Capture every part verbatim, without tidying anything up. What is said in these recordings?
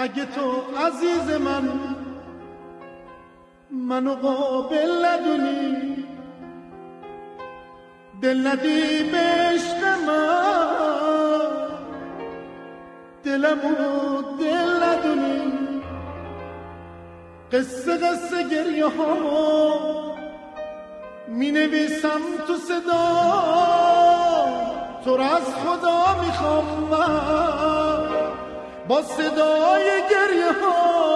اگه تو عزیز من منو قابل ندونی، دل ندی به عشق من، دلمو دل ندونی. قصه قصه گریه ها می نویسم تو صدا، تو را از خدا میخوام من با صدای گریه ها.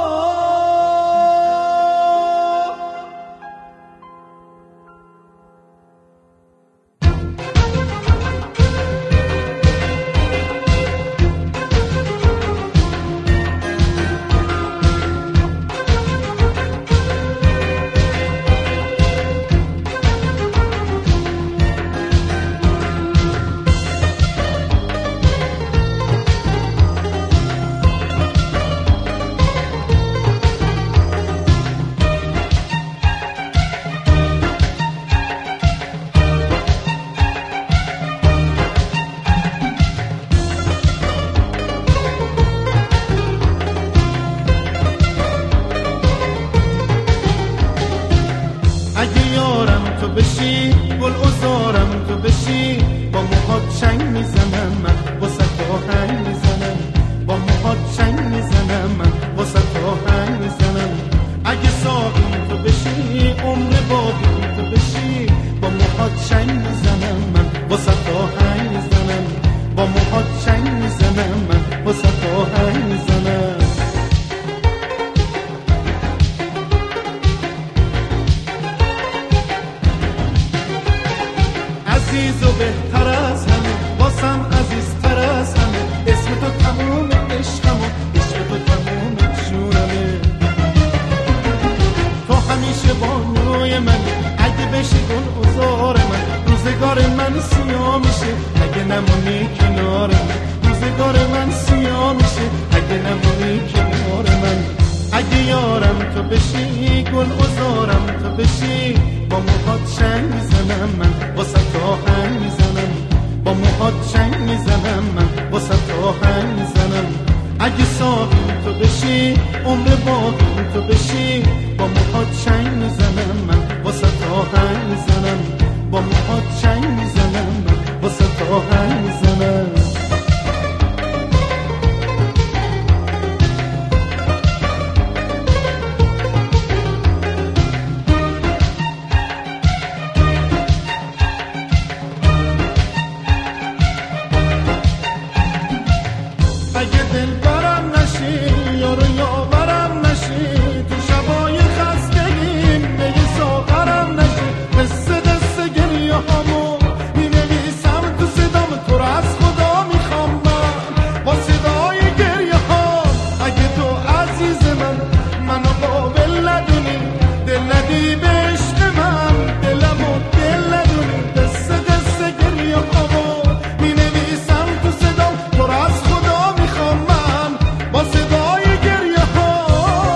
تو بشی گل ازارم، تو بشی با موهات چنگ میزنم من واسه تو آهنگ میزنم، با موهات چنگ میزنم من واسه تو آهنگ میزنم. اگه ساقی تو بشی عمر باقی تو بشی با موهات چنگ میزنم من واسه تو آهنگ میزنم، با موهات چنگ میزنم من واسه تو آهنگ میزنم. عزیز و بهتر از همه، واسم عزیزتر از همه، اسم تو تموم عشقم و عشق تو تموم جونمه. تو همیشه بانوی من، اگه بشی گل ازار من، روزگار من سیاه میشه اگه نمونی کنار من، روزگار من سیاه میشه اگه نمونی کنار من. اگه یارم تو بشی گل ازارم تو بشی با موهات چنگ میزنم من واسه تو آهنگ میزنم، با موهات چنگ میزنم من واسه تو آهنگ میزنم. اگه ساقی تو بشی عمر باقی تو بشی با موهات چنگ میزنم من واسه تو آهنگ میزنم، با موهات چنگ میزنم من واسه تو آهنگ میزنم. اگه دل برم نشی یارو یاورم نشی، تو شبای خستگیم بگی ساغرم نشی. قصه قصه گریه هامو می نویسم تو صدام، تو را از خدا میخوام من با صدای گریه ها. اگه تو عزیز من منو قابل ندونی، دل ندی به عشق من، دلمو دل ندونی. قصه قصه گریه هامو می نویسم تو صدام، تو را از خدا میخوام من با صدای گریه ها.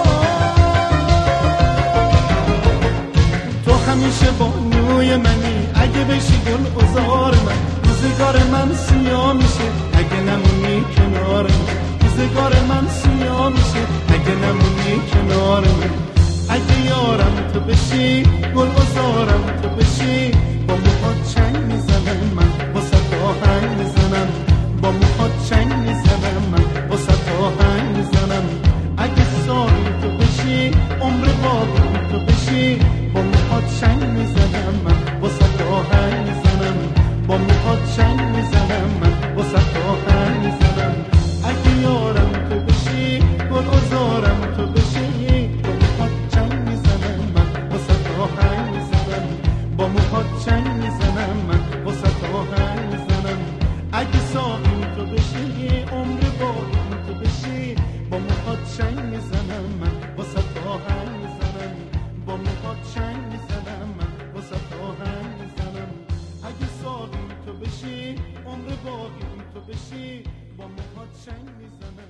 تو همیشه بانوی منی، اگه بشی گل ازار من، روزگار من سیاه میشه اگه نمونی کنار من، روزگار من سیاه میشه اگه نمونی کنار من. اگه یارم تو بشی گل ازارم تو بشی با موهات چنگ میزنم من واسه تو آهنگ میزنم، با موهات چنگ میزنم من واسه تو آهنگ میزنم. اگه ساقی تو بشی عمر باقی تو بشی با موهات چنگ میزنم من واسه تو آهنگ میزنم، با موهات چنگ میزنم من واسه تو آهنگ میزنم. اگه یارم تو بشی گل ازارم تو بشی با موهات چنگ میزنم من واسه تو آهنگ میزنم، با موهات چنگ میزنم من واسه تو آهنگ میزنم. اگه ساقی تو بشی عمر باقی تو بشی با موهات چنگ میزنم من واسه تو آهنگ میزنم، با موهات چنگ میزنم من واسه تو آهنگ میزنم. اگه ساقی تو بشی عمر باقی تو بشی با موهات چنگ میزنم.